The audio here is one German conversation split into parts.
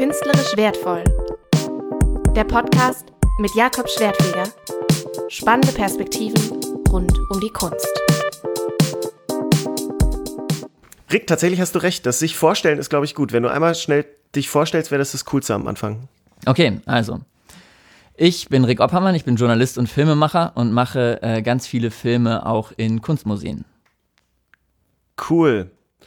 Künstlerisch wertvoll. Der Podcast mit Jakob Schwertfeger. Spannende Perspektiven rund um die Kunst. Rick, tatsächlich hast du recht. Das sich vorstellen ist, glaube ich, gut. Wenn du einmal schnell dich vorstellst, wäre das Coolste am Anfang. Okay, also. Ich bin Rick Oppermann, ich bin Journalist und Filmemacher und mache ganz viele Filme auch in Kunstmuseen. Cool.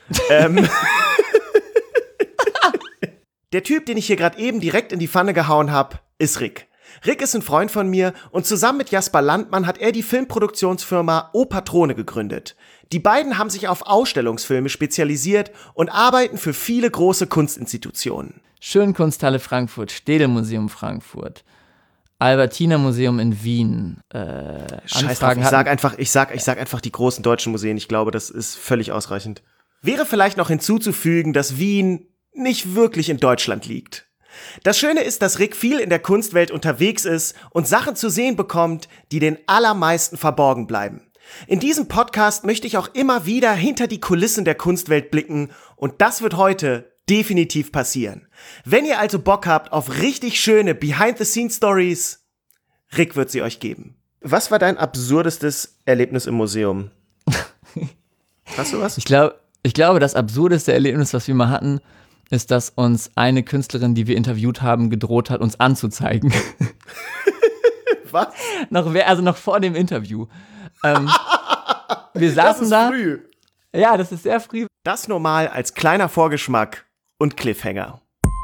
Der Typ, den ich hier gerade eben direkt in die Pfanne gehauen habe, ist Rick. Rick ist ein Freund von mir und zusammen mit Jasper Landmann hat er die Filmproduktionsfirma O Patrone gegründet. Die beiden haben sich auf Ausstellungsfilme spezialisiert und arbeiten für viele große Kunstinstitutionen. Schönkunsthalle Frankfurt, Städelmuseum Frankfurt, Albertina Museum in Wien. Scheiß drauf, ich sag einfach die großen deutschen Museen. Ich glaube, das ist völlig ausreichend. Wäre vielleicht noch hinzuzufügen, dass Wien nicht wirklich in Deutschland liegt. Das Schöne ist, dass Rick viel in der Kunstwelt unterwegs ist und Sachen zu sehen bekommt, die den allermeisten verborgen bleiben. In diesem Podcast möchte ich auch immer wieder hinter die Kulissen der Kunstwelt blicken und das wird heute definitiv passieren. Wenn ihr also Bock habt auf richtig schöne Behind-the-Scenes-Stories, Rick wird sie euch geben. Was war dein absurdestes Erlebnis im Museum? Hast du was? Ich glaube, das absurdeste Erlebnis, was wir mal hatten, ist, dass uns eine Künstlerin, die wir interviewt haben, gedroht hat, uns anzuzeigen. Was? Noch vor dem Interview. Wir saßen da. Das ist früh. Ja, das ist sehr früh. Das nur mal als kleiner Vorgeschmack und Cliffhanger.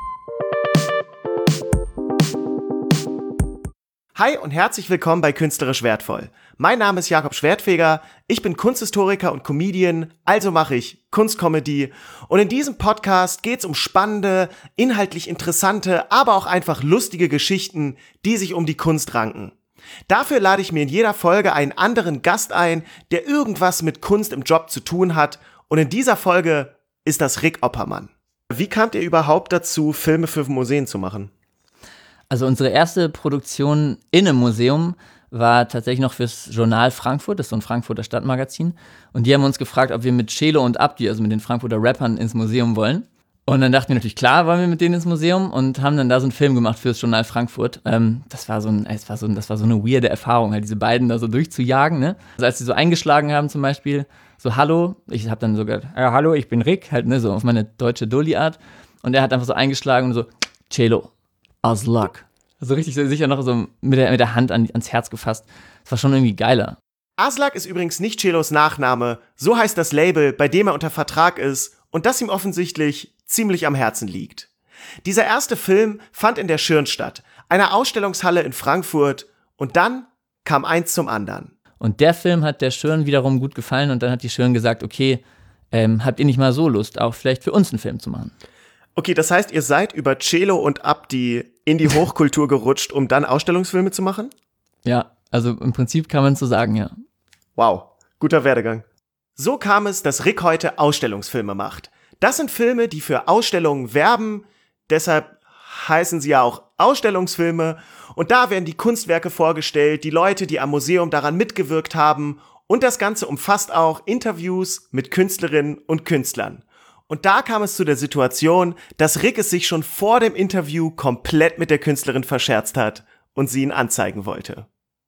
Hi und herzlich willkommen bei Künstlerisch wertvoll. Mein Name ist Jakob Schwertfeger, ich bin Kunsthistoriker und Comedian, also mache ich Kunstcomedy. Und in diesem Podcast geht's um spannende, inhaltlich interessante, aber auch einfach lustige Geschichten, die sich um die Kunst ranken. Dafür lade ich mir in jeder Folge einen anderen Gast ein, der irgendwas mit Kunst im Job zu tun hat. Und in dieser Folge ist das Rick Oppermann. Wie kamt ihr überhaupt dazu, Filme für Museen zu machen? Also unsere erste Produktion in einem Museum war tatsächlich noch fürs Journal Frankfurt, das ist so ein Frankfurter Stadtmagazin. Und die haben uns gefragt, ob wir mit Celo und Abdi, also mit den Frankfurter Rappern, ins Museum wollen. Und dann dachten wir natürlich, klar, wollen wir mit denen ins Museum und haben dann da so einen Film gemacht fürs Journal Frankfurt. Das war so eine weirde Erfahrung, halt diese beiden da so durchzujagen, ne? Also als sie so eingeschlagen haben zum Beispiel, so hallo, ich habe dann so gesagt, ja, hallo, ich bin Rick, halt, ne, so auf meine deutsche Dulli-Art. Und er hat einfach so eingeschlagen und so, Celo, as luck. Also richtig sicher noch so mit der Hand ans Herz gefasst. Das war schon irgendwie geiler. Aslak ist übrigens nicht Celos Nachname, so heißt das Label, bei dem er unter Vertrag ist und das ihm offensichtlich ziemlich am Herzen liegt. Dieser erste Film fand in der Schirn statt, einer Ausstellungshalle in Frankfurt, und dann kam eins zum anderen. Und der Film hat der Schirn wiederum gut gefallen und dann hat die Schirn gesagt, okay, habt ihr nicht mal so Lust, auch vielleicht für uns einen Film zu machen? Okay, das heißt, ihr seid über Celo und Abdi in die Hochkultur gerutscht, um dann Ausstellungsfilme zu machen? Ja, also im Prinzip kann man es so sagen, ja. Wow, guter Werdegang. So kam es, dass Rick heute Ausstellungsfilme macht. Das sind Filme, die für Ausstellungen werben, deshalb heißen sie ja auch Ausstellungsfilme. Und da werden die Kunstwerke vorgestellt, die Leute, die am Museum daran mitgewirkt haben. Und das Ganze umfasst auch Interviews mit Künstlerinnen und Künstlern. Und da kam es zu der Situation, dass Rick es sich schon vor dem Interview komplett mit der Künstlerin verscherzt hat und sie ihn anzeigen wollte.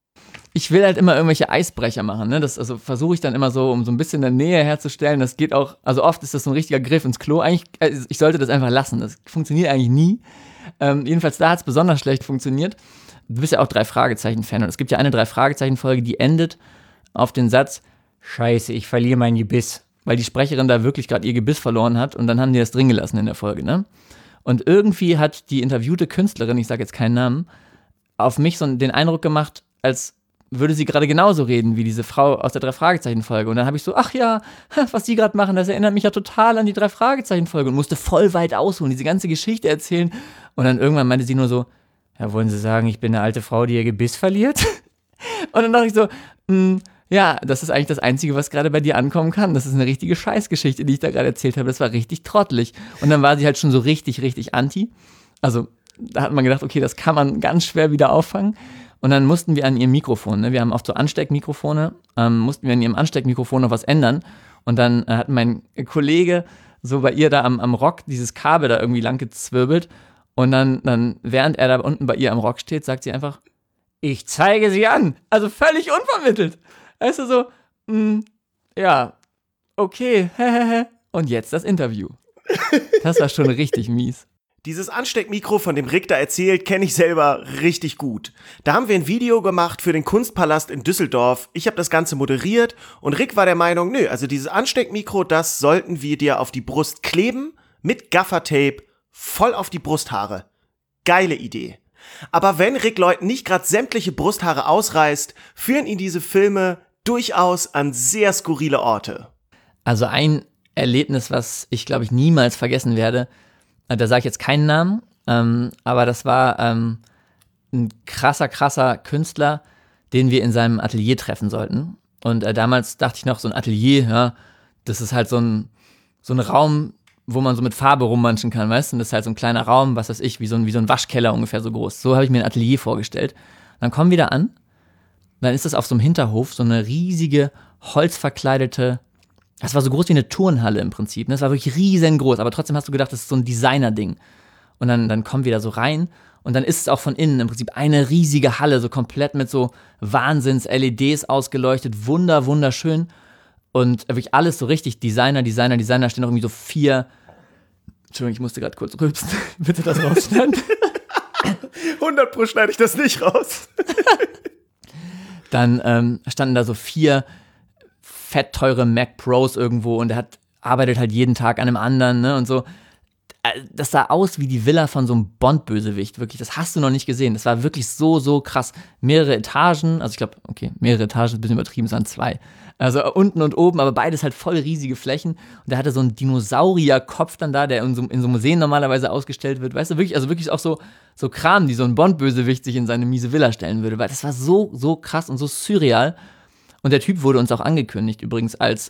Ich will halt immer irgendwelche Eisbrecher machen, ne? Das also versuche ich dann immer so, um so ein bisschen eine Nähe herzustellen. Das geht auch, also oft ist das so ein richtiger Griff ins Klo. Eigentlich, ich sollte das einfach lassen. Das funktioniert eigentlich nie. Jedenfalls da hat es besonders schlecht funktioniert. Du bist ja auch 3-Fragezeichen-Fan und es gibt ja eine 3-Fragezeichen-Folge, die endet auf den Satz: Scheiße, ich verliere mein Gebiss. Weil die Sprecherin da wirklich gerade ihr Gebiss verloren hat und dann haben die das drin gelassen in der Folge, ne? Und irgendwie hat die interviewte Künstlerin, ich sage jetzt keinen Namen, auf mich so den Eindruck gemacht, als würde sie gerade genauso reden wie diese Frau aus der 3-Fragezeichen-Folge. Und dann habe ich so, ach ja, was die gerade machen, das erinnert mich ja total an die 3-Fragezeichen-Folge und musste voll weit ausholen, diese ganze Geschichte erzählen. Und dann irgendwann meinte sie nur so, ja, wollen Sie sagen, ich bin eine alte Frau, die ihr Gebiss verliert? Und dann dachte ich so, ja, das ist eigentlich das Einzige, was gerade bei dir ankommen kann. Das ist eine richtige Scheißgeschichte, die ich da gerade erzählt habe. Das war richtig trottelig. Und dann war sie halt schon so richtig anti. Also da hat man gedacht, okay, das kann man ganz schwer wieder auffangen. Und dann mussten wir an ihrem Mikrofon, ne, wir haben oft so Ansteckmikrofone, mussten wir an ihrem Ansteckmikrofon noch was ändern. Und dann hat mein Kollege so bei ihr da am Rock dieses Kabel da irgendwie lang gezwirbelt. Und dann, während er da unten bei ihr am Rock steht, sagt sie einfach, ich zeige sie an. Also völlig unvermittelt. Weißt du, so, ja, okay, und jetzt das Interview. Das war schon richtig mies. Dieses Ansteckmikro, von dem Rick da erzählt, kenne ich selber richtig gut. Da haben wir ein Video gemacht für den Kunstpalast in Düsseldorf. Ich habe das Ganze moderiert und Rick war der Meinung, nö, also dieses Ansteckmikro, das sollten wir dir auf die Brust kleben, mit Gaffertape, voll auf die Brusthaare. Geile Idee. Aber wenn Rick Lloyd nicht gerade sämtliche Brusthaare ausreißt, führen ihn diese Filme durchaus an sehr skurrile Orte. Also ein Erlebnis, was ich, glaube ich, niemals vergessen werde, da sage ich jetzt keinen Namen, aber das war ein krasser Künstler, den wir in seinem Atelier treffen sollten. Und damals dachte ich noch, so ein Atelier, ja, das ist halt so ein Raum, wo man so mit Farbe rummanschen kann, weißt du? Und das ist halt so ein kleiner Raum, was weiß ich, wie so ein Waschkeller ungefähr so groß. So habe ich mir ein Atelier vorgestellt. Dann kommen wir da an, dann ist das auf so einem Hinterhof, so eine riesige, holzverkleidete, das war so groß wie eine Turnhalle im Prinzip. Das war wirklich riesengroß, aber trotzdem hast du gedacht, das ist so ein Designer-Ding. Und dann kommen wir da so rein und dann ist es auch von innen im Prinzip eine riesige Halle, so komplett mit so Wahnsinns-LEDs ausgeleuchtet, wunderschön. Und wirklich alles so richtig Designer, stehen auch irgendwie so 4. Entschuldigung, ich musste gerade kurz rülpsen. Bitte das rausschneiden. 100% schneide ich das nicht raus. Dann standen da so 4 fettteure Mac Pros irgendwo und der arbeitet halt jeden Tag an einem anderen, ne, und so. Das sah aus wie die Villa von so einem Bond-Bösewicht, wirklich, das hast du noch nicht gesehen. Das war wirklich so krass. Mehrere Etagen, also ich glaube, okay, mehrere Etagen ist ein bisschen übertrieben, es waren 2. Also unten und oben, aber beides halt voll riesige Flächen. Und der hatte so einen Dinosaurierkopf dann da, der in so Museen normalerweise ausgestellt wird. Weißt du, wirklich auch so Kram, die so ein Bond-Bösewicht sich in seine miese Villa stellen würde. Weil das war so krass und so surreal. Und der Typ wurde uns auch angekündigt, übrigens, als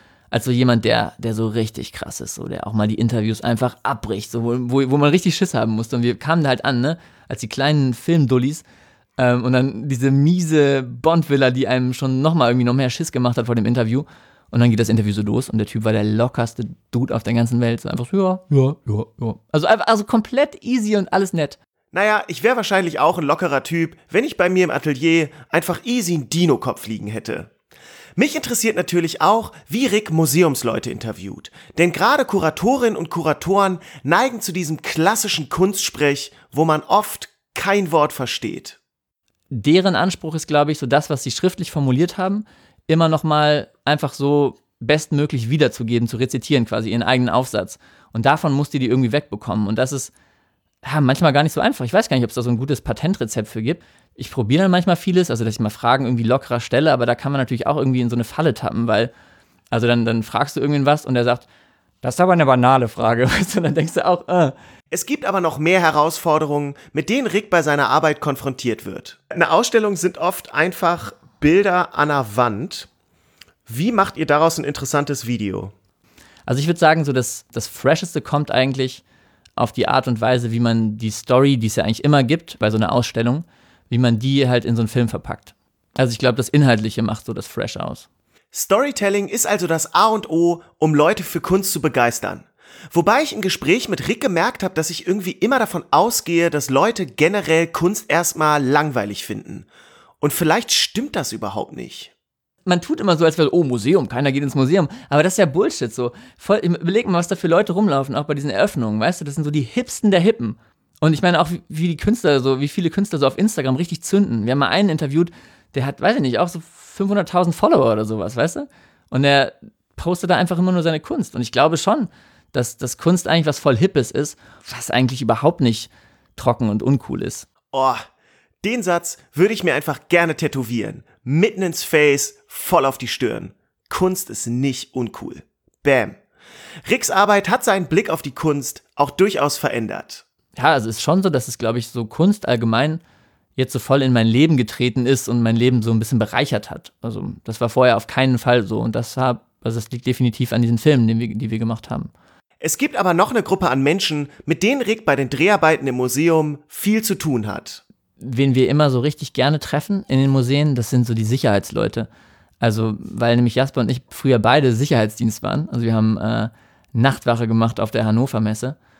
so jemand, der so richtig krass ist, so, der auch mal die Interviews einfach abbricht, so, wo man richtig Schiss haben musste. Und wir kamen da halt an, ne, als die kleinen Filmdullis, und dann diese miese Bond-Villa, die einem schon noch mehr Schiss gemacht hat vor dem Interview. Und dann geht das Interview so los und der Typ war der lockerste Dude auf der ganzen Welt. So einfach so, ja. Also komplett easy und alles nett. Naja, ich wäre wahrscheinlich auch ein lockerer Typ, wenn ich bei mir im Atelier einfach easy einen Dino-Kopf liegen hätte. Mich interessiert natürlich auch, wie Rick Museumsleute interviewt. Denn gerade Kuratorinnen und Kuratoren neigen zu diesem klassischen Kunstsprech, wo man oft kein Wort versteht. Deren Anspruch ist, glaube ich, so das, was sie schriftlich formuliert haben, immer noch mal einfach so bestmöglich wiederzugeben, zu rezitieren quasi, ihren eigenen Aufsatz. Und davon musst du die irgendwie wegbekommen. Und das ist manchmal gar nicht so einfach. Ich weiß gar nicht, ob es da so ein gutes Patentrezept für gibt. Ich probiere dann manchmal vieles, also dass ich mal Fragen irgendwie lockerer stelle, aber da kann man natürlich auch irgendwie in so eine Falle tappen, weil, also dann fragst du irgendwen was und der sagt, das ist aber eine banale Frage, weißt du, und dann denkst du auch, Es gibt aber noch mehr Herausforderungen, mit denen Rick bei seiner Arbeit konfrontiert wird. Eine Ausstellung sind oft einfach Bilder an der Wand. Wie macht ihr daraus ein interessantes Video? Also ich würde sagen, so das Fresheste kommt eigentlich auf die Art und Weise, wie man die Story, die es ja eigentlich immer gibt bei so einer Ausstellung, wie man die halt in so einen Film verpackt. Also ich glaube, das Inhaltliche macht so das Fresh aus. Storytelling ist also das A und O, um Leute für Kunst zu begeistern. Wobei ich im Gespräch mit Rick gemerkt habe, dass ich irgendwie immer davon ausgehe, dass Leute generell Kunst erstmal langweilig finden. Und vielleicht stimmt das überhaupt nicht. Man tut immer so, als wäre, Museum, keiner geht ins Museum. Aber das ist ja Bullshit so. Überleg mal, was da für Leute rumlaufen, auch bei diesen Eröffnungen, weißt du? Das sind so die Hipsten der Hippen. Und ich meine auch, wie viele Künstler so auf Instagram richtig zünden. Wir haben mal einen interviewt, der hat, weiß ich nicht, auch so 500.000 Follower oder sowas, weißt du? Und der postet da einfach immer nur seine Kunst. Und ich glaube schon, dass Kunst eigentlich was voll Hippes ist, was eigentlich überhaupt nicht trocken und uncool ist. Oh, den Satz würde ich mir einfach gerne tätowieren. Mitten ins Face, voll auf die Stirn. Kunst ist nicht uncool. Bam. Ricks Arbeit hat seinen Blick auf die Kunst auch durchaus verändert. Ja, also es ist schon so, dass es, glaube ich, so Kunst allgemein jetzt so voll in mein Leben getreten ist und mein Leben so ein bisschen bereichert hat. Also das war vorher auf keinen Fall so. Und das liegt definitiv an diesen Filmen, die wir gemacht haben. Es gibt aber noch eine Gruppe an Menschen, mit denen Rick bei den Dreharbeiten im Museum viel zu tun hat. Wen wir immer so richtig gerne treffen in den Museen, das sind so die Sicherheitsleute. Also, weil nämlich Jasper und ich früher beide Sicherheitsdienst waren. Also wir haben Nachtwache gemacht auf der Hannover Messe.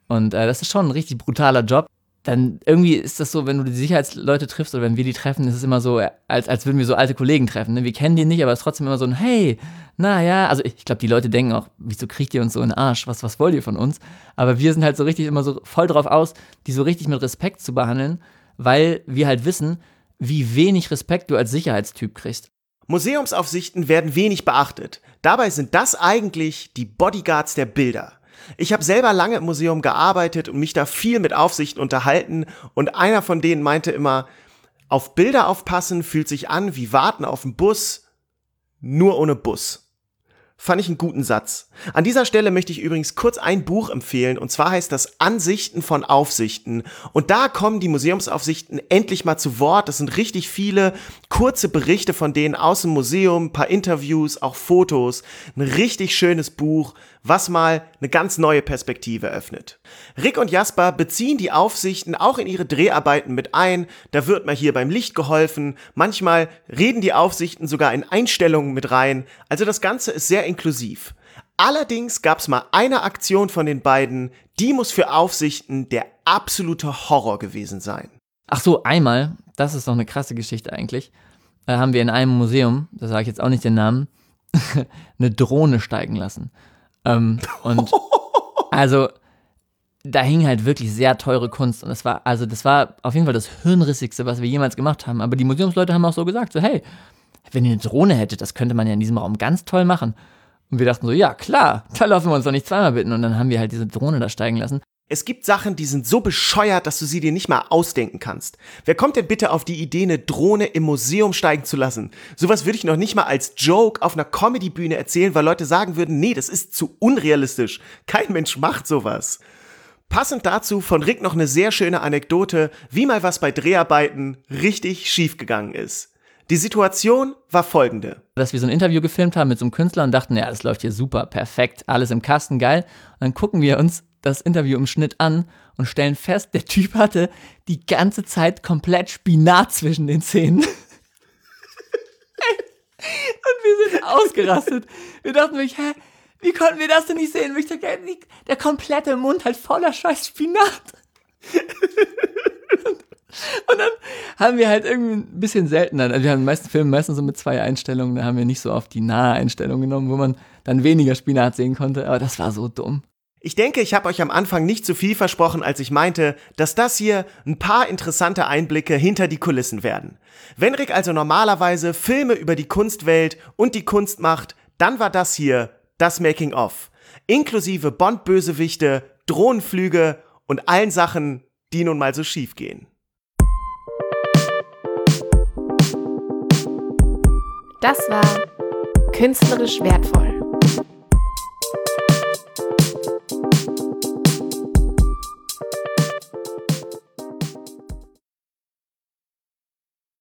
Und das ist schon ein richtig brutaler Job. Dann irgendwie ist das so, wenn du die Sicherheitsleute triffst oder wenn wir die treffen, ist es immer so, als würden wir so alte Kollegen treffen. Ne? Wir kennen die nicht, aber es ist trotzdem immer so ein hey, naja, also ich glaube, die Leute denken auch, wieso kriegt ihr uns so in den Arsch? Was wollt ihr von uns? Aber wir sind halt so richtig immer so voll drauf aus, die so richtig mit Respekt zu behandeln, weil wir halt wissen, wie wenig Respekt du als Sicherheitstyp kriegst. Museumsaufsichten werden wenig beachtet. Dabei sind das eigentlich die Bodyguards der Bilder. Ich habe selber lange im Museum gearbeitet und mich da viel mit Aufsichten unterhalten und einer von denen meinte immer, auf Bilder aufpassen fühlt sich an wie Warten auf den Bus, nur ohne Bus. Fand ich einen guten Satz. An dieser Stelle möchte ich übrigens kurz ein Buch empfehlen und zwar heißt das Ansichten von Aufsichten und da kommen die Museumsaufsichten endlich mal zu Wort. Das sind richtig viele kurze Berichte von denen aus dem Museum, ein paar Interviews, auch Fotos. Ein richtig schönes Buch, was mal eine ganz neue Perspektive öffnet. Rick und Jasper beziehen die Aufsichten auch in ihre Dreharbeiten mit ein. Da wird mal hier beim Licht geholfen. Manchmal reden die Aufsichten sogar in Einstellungen mit rein. Also das Ganze ist sehr inklusiv. Allerdings gab es mal eine Aktion von den beiden, die muss für Aufsichten der absolute Horror gewesen sein. Ach so, einmal, das ist doch eine krasse Geschichte eigentlich, haben wir in einem Museum, da sage ich jetzt auch nicht den Namen, eine Drohne steigen lassen. Und also da hing halt wirklich sehr teure Kunst und das war auf jeden Fall das Hirnrissigste, was wir jemals gemacht haben. Aber die Museumsleute haben auch so gesagt, so hey, wenn ihr eine Drohne hättet, das könnte man ja in diesem Raum ganz toll machen. Und wir dachten so, ja klar, da laufen wir uns doch nicht zweimal bitten. Und dann haben wir halt diese Drohne da steigen lassen. Es gibt Sachen, die sind so bescheuert, dass du sie dir nicht mal ausdenken kannst. Wer kommt denn bitte auf die Idee, eine Drohne im Museum steigen zu lassen? Sowas würde ich noch nicht mal als Joke auf einer Comedy-Bühne erzählen, weil Leute sagen würden, nee, das ist zu unrealistisch. Kein Mensch macht sowas. Passend dazu von Rick noch eine sehr schöne Anekdote, wie mal was bei Dreharbeiten richtig schief gegangen ist. Die Situation war folgende. Dass wir so ein Interview gefilmt haben mit so einem Künstler und dachten, ja, das läuft hier super, perfekt, alles im Kasten, geil. Und dann gucken wir uns das Interview im Schnitt an und stellen fest, der Typ hatte die ganze Zeit komplett Spinat zwischen den Zähnen. Und wir sind ausgerastet. Wir dachten wirklich, hä, wie konnten wir das denn nicht sehen? Der komplette Mund halt voller scheiß Spinat. Und dann haben wir halt irgendwie ein bisschen seltener, also wir haben in den meisten Filmen meistens so mit 2 Einstellungen, da haben wir nicht so oft die nahe Einstellung genommen, wo man dann weniger Spinat sehen konnte, aber das war so dumm. Ich denke, ich habe euch am Anfang nicht zu viel versprochen, als ich meinte, dass das hier ein paar interessante Einblicke hinter die Kulissen werden. Wenn Rick also normalerweise Filme über die Kunstwelt und die Kunst macht, dann war das hier das Making-of. Inklusive Bond-Bösewichte, Drohnenflüge und allen Sachen, die nun mal so schief gehen. Das war Künstlerisch wertvoll.